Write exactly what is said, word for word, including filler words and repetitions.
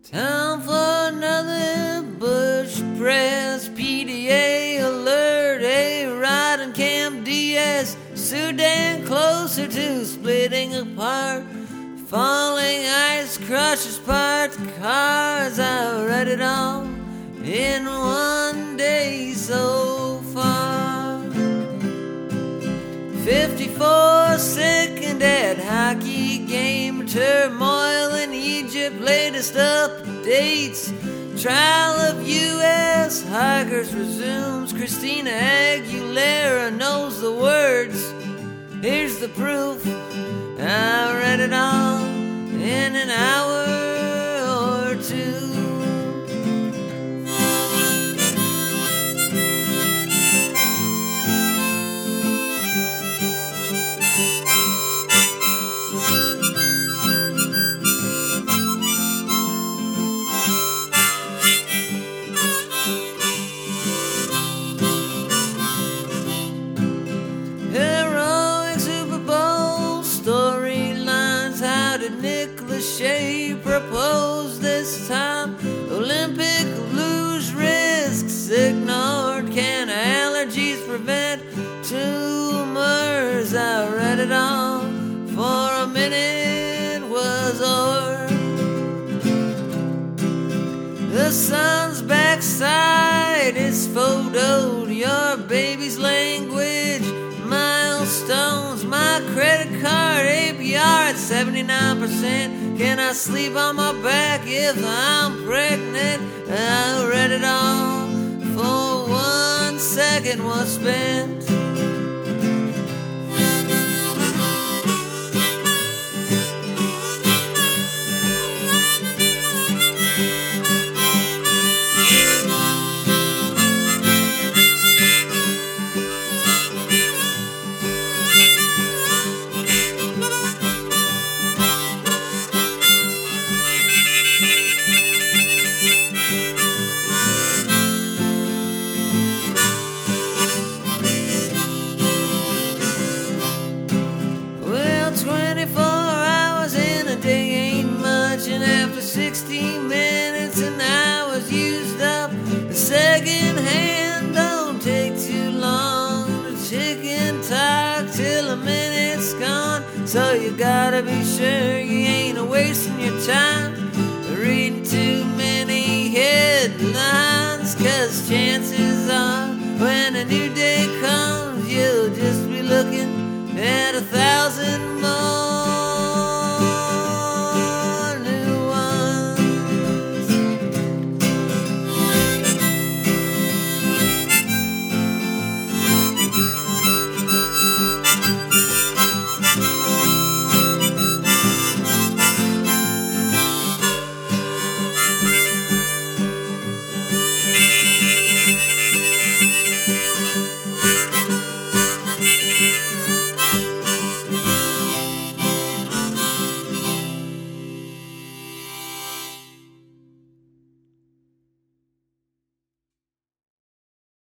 Time for another bush press. P D A alert, A-Rod and Camp Diaz. Sudan closer to splitting apart. Falling ice crushes parked cars. I read it all in one day so far. fifty-four second at hockey game. Turmoil in Egypt, latest updates. Trial of U S hikers resumes. Christina Aguilera knows the words. Here's the proof. I read it all in an hour or two. Shea proposed this time. Olympic luge risks ignored. Can allergies prevent tumors? I read it all for a minute was o'er. The sun's backside is photoed. Your baby's language milestones. My credit card A P R at seventy-nine percent. Can I sleep on my back if I'm pregnant? I read it all for one second was spent. twenty-four hours in a day ain't much, and after sixty minutes and hours used up, the second hand don't take too long to chicken talk till a minute's gone. So you gotta be sure you ain't wasting your time reading too many headlines, 'cause chances are when a new day comes